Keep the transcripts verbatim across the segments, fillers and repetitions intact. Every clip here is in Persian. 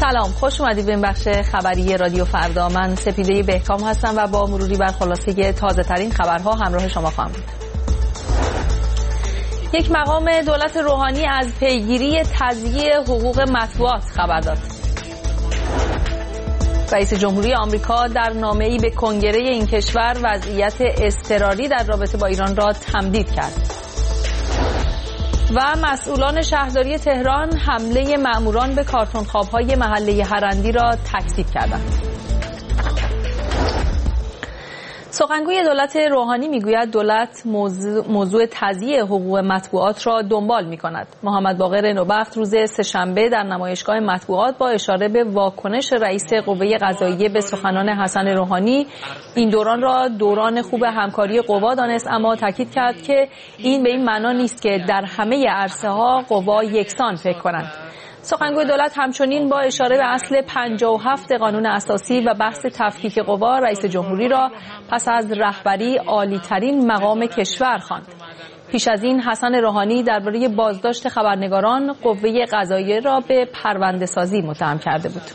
سلام، خوش اومدید به این بخش خبری رادیو فردا. من سپیده بهکام هستم و با مروری بر خلاصه تازه ترین خبرها همراه شما خواهم بود. یک مقام دولت روحانی از پیگیری تضییع حقوق مطبوعات خبر داد. رئیس جمهوری آمریکا در نامه‌ای به کنگره این کشور وضعیت اضطراری در رابطه با ایران را تمدید کرد. و مسئولان شهرداری تهران حمله مأموران به کارتون‌خواب‌های محله هرندی را تکذیب کردند. سخنگوی دولت روحانی میگوید دولت موضوع, موضوع تضییع حقوق مطبوعات را دنبال می‌کند. محمد باقر نوبخت روز سه‌شنبه در نمایشگاه مطبوعات با اشاره به واکنش رئیس قوه قضاییه به سخنان حسن روحانی این دوران را دوران خوب همکاری قوا دانست، اما تاکید کرد که این به این معنا نیست که در همه عرصه‌ها قوا یکسان فکر کنند. سخنگوی دولت همچنین با اشاره به اصل پنجاه و هفت قانون اساسی و بحث تفکیک قوا رئیس جمهوری را پس از رهبری عالی‌ترین مقام کشور خواند. پیش از این حسن روحانی درباره بازداشت خبرنگاران قوه قضاییه را به پرونده‌سازی متهم کرده بود.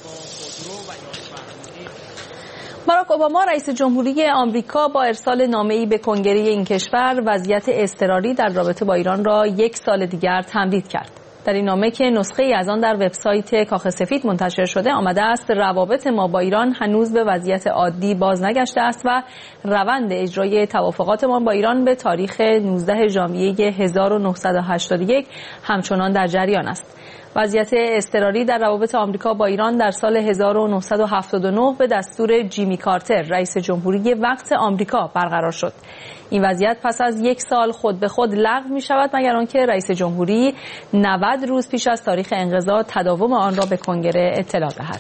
باراک اوباما رئیس جمهوری آمریکا با ارسال نامه‌ای به کنگره این کشور وضعیت اضطراری در رابطه با ایران را یک سال دیگر تمدید کرد. در این نامه که نسخه‌ای از آن در وبسایت کاخ سفید منتشر شده آمده است روابط ما با ایران هنوز به وضعیت عادی باز نگشته است و روند اجرای توافقاتمان با ایران به تاریخ نوزدهم ژانویه هزار و نهصد و هشتاد و یک همچنان در جریان است. وضعیت اضطراری در روابط آمریکا با ایران در سال هزار و نهصد و هفتاد و نه به دستور جیمی کارتر رئیس جمهوری وقت آمریکا برقرار شد. این وضعیت پس از یک سال خود به خود لغو می شود مگر آنکه رئیس جمهوری نود روز پیش از تاریخ انقضا تداوم آن را به کنگره اطلاع دهد.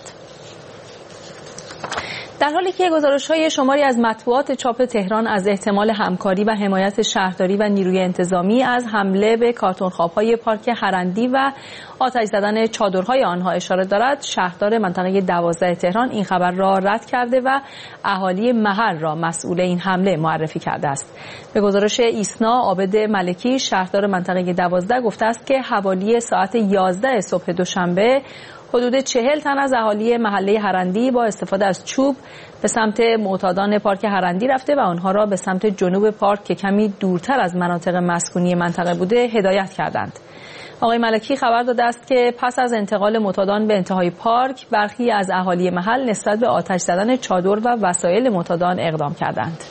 در حالی که گزارش‌های شماری از مطبوعات چاپ تهران از احتمال همکاری و حمایت شهرداری و نیروی انتظامی از حمله به کارتون‌خواب‌های پارک هرندی و آتش زدن چادرهای آنها اشاره دارد، شهردار منطقه دوازده تهران این خبر را رد کرده و اهالی محل را مسئول این حمله معرفی کرده است. به گزارش ایسنا عابد ملکی شهردار منطقه دوازده گفته است که حوالی ساعت یازده صبح دوشنبه حدود چهل تن از اهالی محله هرندی با استفاده از چوب به سمت معتادان پارک هرندی رفته و آنها را به سمت جنوب پارک که کمی دورتر از مناطق مسکونی منطقه بوده هدایت کردند. آقای ملکی خبر داده است که پس از انتقال معتادان به انتهای پارک برخی از اهالی محل نسبت به آتش زدن چادر و وسایل معتادان اقدام کردند.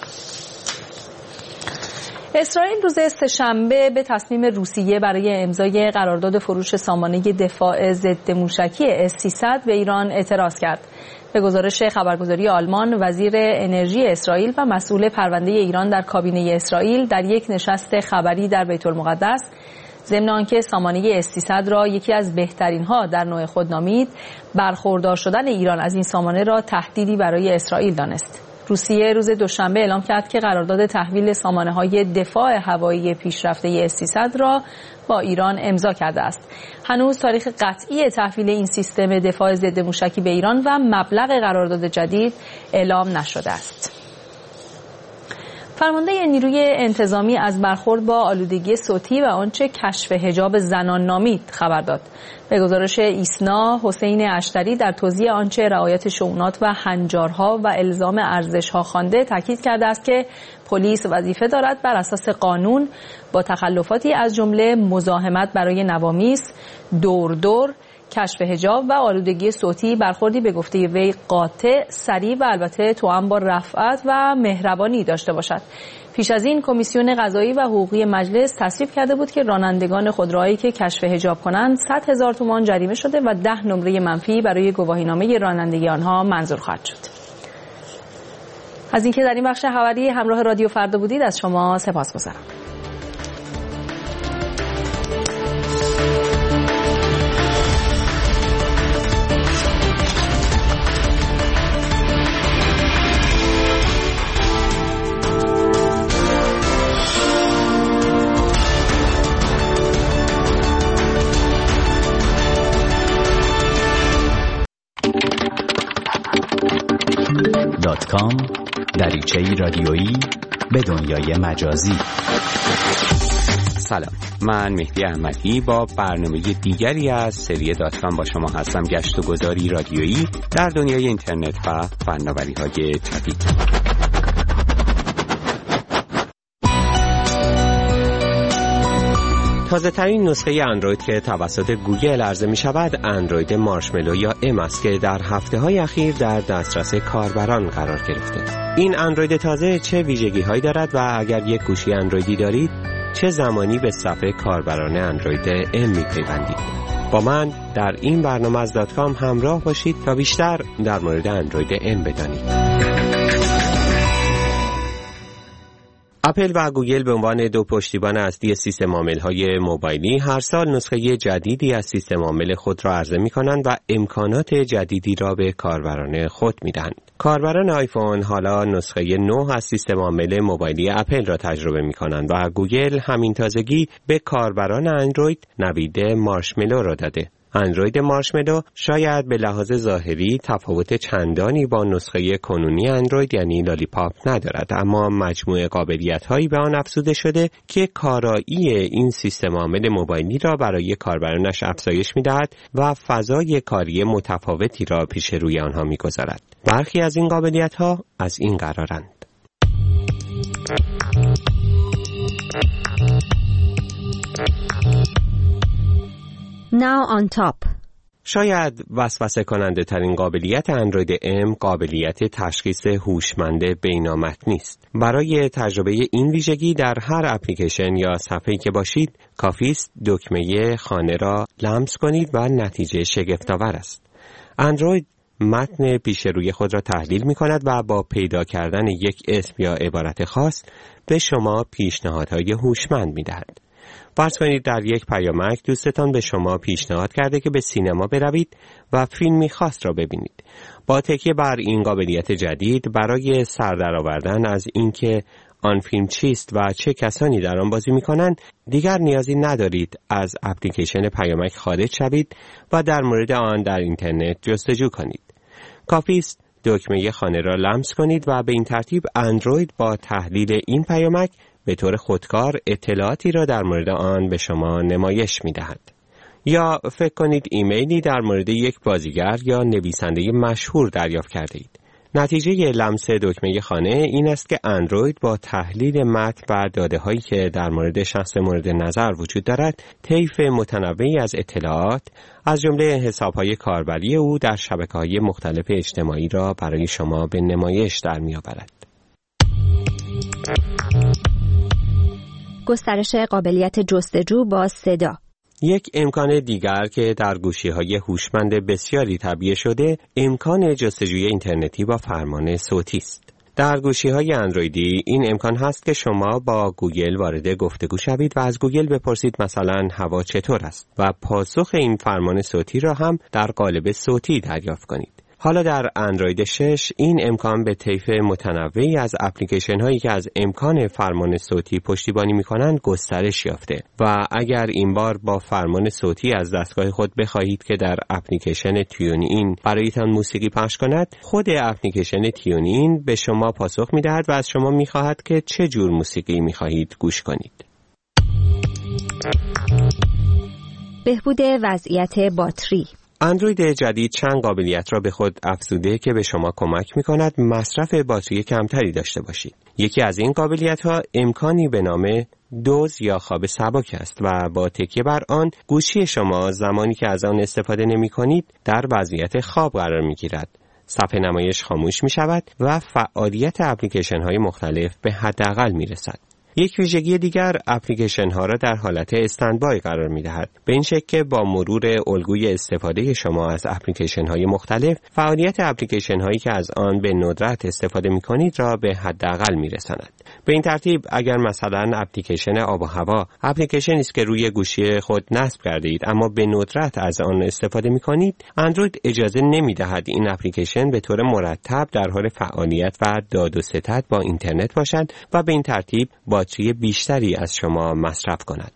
اسرائیل روز سه‌شنبه به تصمیم روسیه برای امضای قرارداد فروش سامانه دفاع ضد موشکی اس سیصد به ایران اعتراض کرد. به گزارش خبرگزاری آلمان، وزیر انرژی اسرائیل و مسئول پرونده ایران در کابینه اسرائیل در یک نشست خبری در بیت المقدس ضمن آنکه سامانه اس سیصد را یکی از بهترین ها در نوع خود نامید، برخوردار شدن ایران از این سامانه را تهدیدی برای اسرائیل دانست. روسیه روز دوشنبه اعلام کرد که قرارداد تحویل سامانه‌های دفاع هوایی پیشرفته اس سیصد را با ایران امضا کرده است. هنوز تاریخ قطعی تحویل این سیستم دفاع ضد موشکی به ایران و مبلغ قرارداد جدید اعلام نشده است. فرمانده نیروی انتظامی از برخورد با آلودگی صوتی و آنچه کشف حجاب زنان نامید خبر داد. به گزارش ایسنا، حسین اشتری در توضیح آنچه رعایت شؤونات و هنجارها و الزام ارزشها خوانده تاکید کرده است که پلیس وظیفه دارد بر اساس قانون با تخلفاتی از جمله مزاحمت برای نوامیس، دور دور، کشف حجاب و آلودگی صوتی برخوردی به گفته وی قاطع، سریع و البته توأم با رفعت و مهربانی داشته باشد. پیش از این کمیسیون قضایی و حقوقی مجلس تصویب کرده بود که رانندگان خودروهایی که کشف حجاب کنند صد هزار تومان جریمه شده و ده نمره منفی برای گواهینامه رانندگی آنها منظور خواهد شد. از اینکه در این بخش خبری همراه رادیو فردا بودید از شما سپاسگزارم. دات کام دریچه‌ای رادیویی به دنیای مجازی. سلام، من مهدی احمدی با برنامه دیگری از سری دات کام با شما هستم. گشت و گذاری رادیویی در دنیای اینترنت و فناوری‌های جدید. تازه ترین نسخه اندروید که توسط گوگل عرضه می شود اندروید مارشملو یا ام است که در هفته های اخیر در دسترس کاربران قرار گرفته. این اندروید تازه چه ویژگی هایی دارد و اگر یک گوشی اندرویدی دارید چه زمانی به صفحه کاربران اندروید ام می پیوندید؟ با من در این برنامه از دات کام همراه باشید تا بیشتر در مورد اندروید ام بدانید. اپل و گوگل به عنوان دو پشتیبان اصلی سیستم عامل‌های موبایلی هر سال نسخه جدیدی از سیستم عامل خود را عرضه می‌کنند و امکانات جدیدی را به کاربران خود می‌دهند. کاربران آیفون حالا نسخه نه از سیستم عامل موبایلی اپل را تجربه می‌کنند و گوگل همین تازگی به کاربران اندروید نوید مارشملو را داده. اندروید مارشملو شاید به لحاظ ظاهری تفاوت چندانی با نسخه کنونی اندروید یعنی لالیپاپ ندارد، اما مجموعه قابلیت‌هایی به آن افزوده شده که کارایی این سیستم عامل موبایلی را برای کاربرانش افزایش می‌دهد و فضای کاری متفاوتی را پیش روی آنها می‌گذارد. برخی از این قابلیت‌ها از این قرارند: Now on top. شاید وسوسه کننده ترین قابلیت اندروید ام قابلیت تشخیص هوشمند بینامتنی است. برای تجربه این ویژگی در هر اپلیکیشن یا صفحه‌ای که باشید کافی است دکمه خانه را لمس کنید و نتیجه شگفت‌آور است. اندروید متن پیش روی خود را تحلیل می کند و با پیدا کردن یک اسم یا عبارت خاص به شما پیشنهادهای هوشمند می دهد. فرض کنید در یک پیامک دوستتان به شما پیشنهاد کرده که به سینما بروید و فیلمی خاص را ببینید. با تکیه بر این قابلیت جدید برای سر درآوردن از اینکه آن فیلم چیست و چه کسانی در آن بازی می‌کنند دیگر نیازی ندارید از اپلیکیشن پیامک خارج شوید و در مورد آن در اینترنت جستجو کنید. کافی است دکمه خانه را لمس کنید و به این ترتیب اندروید با تحلیل این پیامک به طور خودکار اطلاعاتی را در مورد آن به شما نمایش می‌دهد. یا فکر کنید ایمیلی در مورد یک بازیگر یا نویسنده مشهور دریافت کرده اید. نتیجه لمس دکمه خانه این است که اندروید با تحلیل متن و داده‌هایی که در مورد شخص مورد نظر وجود دارد، طیف متنوعی از اطلاعات از جمله حساب‌های کاربری او در شبکه‌های مختلف اجتماعی را برای شما به نمایش در می‌آورد. گسترش قابلیت جستجو با صدا. یک امکان دیگر که در گوشی‌های هوشمند بسیاری تعبیه شده، امکان جستجوی اینترنتی با فرمان صوتی است. در گوشی‌های اندرویدی این امکان هست که شما با گوگل وارد گفتگو شوید و از گوگل بپرسید مثلا هوا چطور است و پاسخ این فرمان صوتی را هم در قالب صوتی دریافت کنید. حالا در اندروید شش این امکان به طیف متنوعی از اپلیکیشن هایی که از امکان فرمان صوتی پشتیبانی می کنند گسترش یافته و اگر این بار با فرمان صوتی از دستگاه خود بخواهید که در اپلیکیشن تیون این برایتان موسیقی پخش کند، خود اپلیکیشن تیون این به شما پاسخ می دهد و از شما می خواهد که چه جور موسیقی می خواهید گوش کنید. بهبود وضعیت باتری. اندروید جدید چند قابلیت را به خود افزوده که به شما کمک می‌کند مصرف باتری کمتری داشته باشید. یکی از این قابلیت‌ها امکانی به نام دوز یا خواب سبک است و با تکیه بر آن گوشی شما زمانی که از آن استفاده نمی‌کنید در وضعیت خواب قرار می‌گیرد. صفحه نمایش خاموش می‌شود و فعالیت اپلیکیشن‌های مختلف به حداقل می‌رسد. یک ویژگی دیگر اپلیکیشن ها را در حالت استندبای قرار می دهد. به این شکل که با مرور الگوی استفاده شما از اپلیکیشن های مختلف، فعالیت اپلیکیشن هایی که از آن به ندرت استفاده می کنید را به حداقل می رساند. به این ترتیب اگر مثلا اپلیکیشن آب و هوا اپلیکیشنی است که روی گوشی خود نصب کرده اید اما به ندرت از آن استفاده می کنید، اندروید اجازه نمی دهد این اپلیکیشن به طور مرتب در حال فعالیت و داد و ستد با اینترنت باشد و به این ترتیب باتری بیشتری از شما مصرف کند.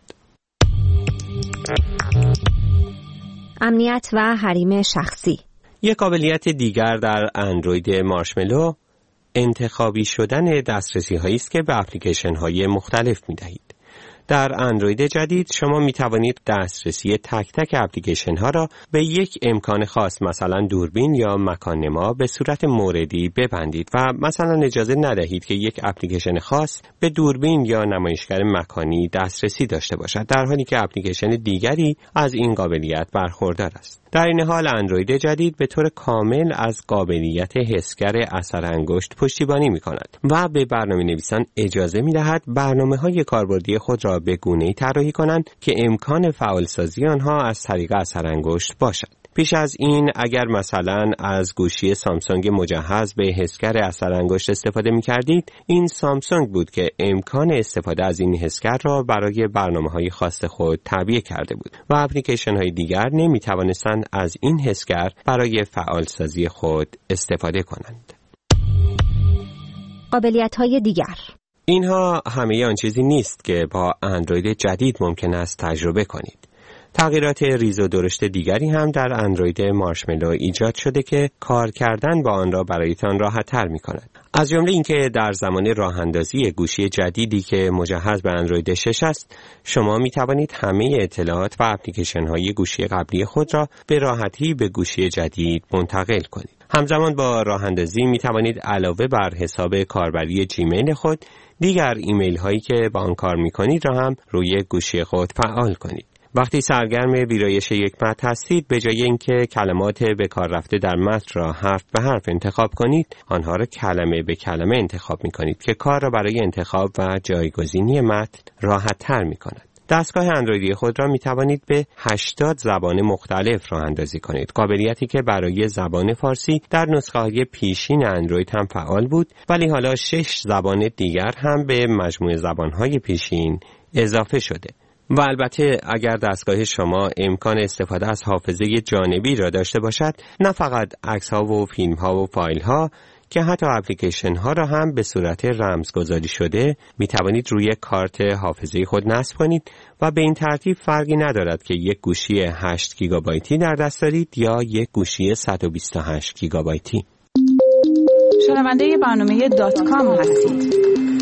امنیت و حریم شخصی. یک قابلیت دیگر در اندروید مارشملو انتخابی شدن دسترسی هایی است که به اپلیکیشن های مختلف می دهید. در اندروید جدید شما می توانید دسترسی تک تک اپلیکیشن ها را به یک امکان خاص، مثلا دوربین یا مکان‌نما، به صورت موردی ببندید و مثلا اجازه ندهید که یک اپلیکیشن خاص به دوربین یا نمایشگر مکانی دسترسی داشته باشد، در حالی که اپلیکیشن دیگری از این قابلیت برخوردار است. در این حال اندروید جدید به طور کامل از قابلیت حسگر اثر انگشت پشتیبانی می کند و به برنامه نویسان اجازه می دهد برنامه های کاربردی خود را به گونه‌ای طراحی کنند که امکان فعالسازی آنها از طریق اثر انگشت باشد. پیش از این اگر مثلا از گوشی سامسونگ مجهز به حسگر اثر انگشت استفاده می کردید، این سامسونگ بود که امکان استفاده از این حسگر را برای برنامه‌های خاص خود تعبیه کرده بود و اپلیکیشن های دیگر نمی توانستند از این حسگر برای فعالسازی خود استفاده کنند. قابلیت‌های دیگر. اینها همه آن چیزی نیست که با اندروید جدید ممکن است تجربه کنید. تغییرات ریز و درشت دیگری هم در اندروید مارشملو ایجاد شده که کار کردن با آن را برایتان راحت‌تر می‌کند. از جمله اینکه در زمان راه‌اندازی گوشی جدیدی که مجهز به اندروید شش است، شما می‌توانید همه اطلاعات و اپلیکیشن‌های گوشی قبلی خود را به راحتی به گوشی جدید منتقل کنید. همزمان با راه‌اندازی می‌توانید علاوه بر حساب کاربری جیمیل خود، دیگر ایمیل هایی که با آن کار می‌کنید را هم روی گوشی خود فعال کنید. وقتی سرگرم ویرایش یک متن هستید، به جای اینکه کلمات به کار رفته در متن را حرف به حرف انتخاب کنید، آنها را کلمه به کلمه انتخاب می‌کنید که کار را برای انتخاب و جایگزینی متن راحت‌تر می‌کند. دستگاه اندرویدی خود را می توانید به هشتاد زبان مختلف راه اندازی کنید، قابلیتی که برای زبان فارسی در نسخه‌های پیشین اندروید هم فعال بود، ولی حالا شش زبان دیگر هم به مجموعه زبان‌های پیشین اضافه شده. و البته اگر دستگاه شما امکان استفاده از حافظه جانبی را داشته باشد، نه فقط عکس‌ها و فیلم‌ها و فایل‌ها که حتی اپلیکیشن‌ها را هم به صورت رمزگذاری شده می توانید روی کارت حافظه خود نصب کنید و به این ترتیب فرقی ندارد که یک گوشی هشت گیگابایتی در دست دارید یا یک گوشی صد و بیست و هشت گیگابایتی. شنونده برنامه دات کام هستید.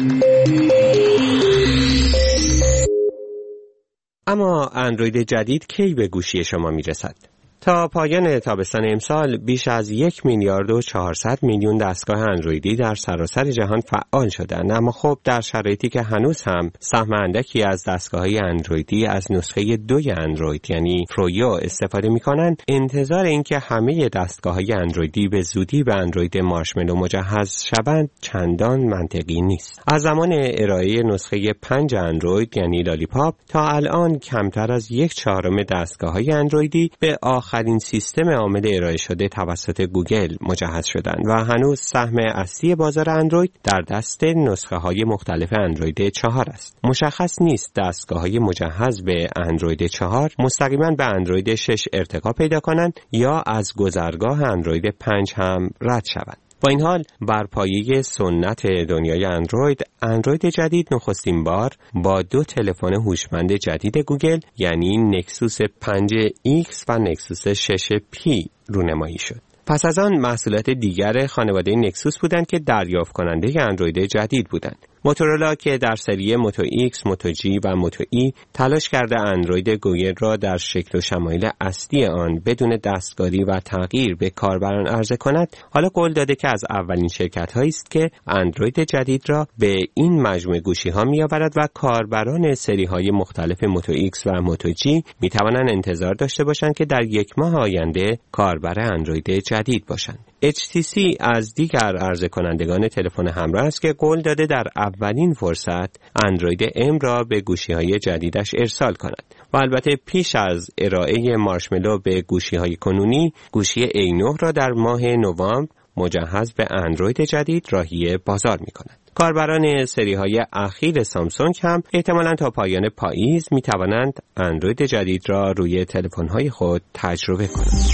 اما اندروید جدید کی به گوشی شما می رسد؟ تا پایان تابستان امسال بیش از یک میلیارد و چهارصد میلیون دستگاه اندرویدی در سراسر جهان فعال شدند، اما خب در شرایطی که هنوز هم سهم اندکی از دستگاه‌های اندرویدی از نسخه دوی اندروید یعنی فرویو استفاده می‌کنند، انتظار اینکه همه دستگاه‌های اندرویدی به زودی به اندروید مارشملو مجهز شوند چندان منطقی نیست. از زمان ارائه نسخه پنج اندروید یعنی لالیپاپ تا الان کمتر از یک چهارم دستگاه‌های اندرویدی به آخرین سیستم عامل ارائه شده توسط گوگل مجهز شدند و هنوز سهم اصلی بازار اندروید در دست نسخه های مختلف اندروید چهار است. مشخص نیست دستگاه های مجهز به اندروید چهار مستقیما به اندروید شش ارتقا پیدا کنند یا از گذرگاه اندروید پنج هم رد شوند. با این حال بر پایه سنت دنیای اندروید، اندروید جدید نخستین بار با دو تلفن هوشمند جدید گوگل یعنی نکسوس پنج ایکس و نکسوس شش پی رونمایی شد. پس از آن محصولات دیگر خانواده نکسوس بودند که دریافت کننده اندروید جدید بودند. موتورولا که در سری موتو ایکس، موتو جی و موتو ای تلاش کرده اندروید گوگل را در شکل و شمایل اصلی آن بدون دستکاری و تغییر به کاربران عرضه کند، حالا قول داده که از اولین شرکت‌هایی است که اندروید جدید را به این مجموعه گوشی‌ها می‌آورد و کاربران سری‌های مختلف موتو ایکس و موتو جی می‌توانند انتظار داشته باشند که در یک ماه آینده کاربر اندروید جدید باشند. اچ تی سی از دیگر عرضه کنندگان تلفن همراه است که قول داده در اولین فرصت اندروید ام را به گوشی‌های جدیدش ارسال کند و البته پیش از ارائه مارشملو به گوشی‌های کنونی، گوشی ای نه را در ماه نوامبر مجهز به اندروید جدید راهی بازار می‌کند. کاربران سری‌های اخیر سامسونگ هم احتمالاً تا پایان پاییز می‌توانند اندروید جدید را روی تلفن‌های خود تجربه کنند.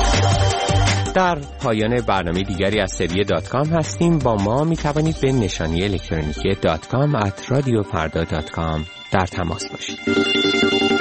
در پایان برنامه دیگری از سری دات کام هستیم. با ما می توانید به نشانی الکترونیکی دات کام ات رادیو فردا دات کام در تماس باشید.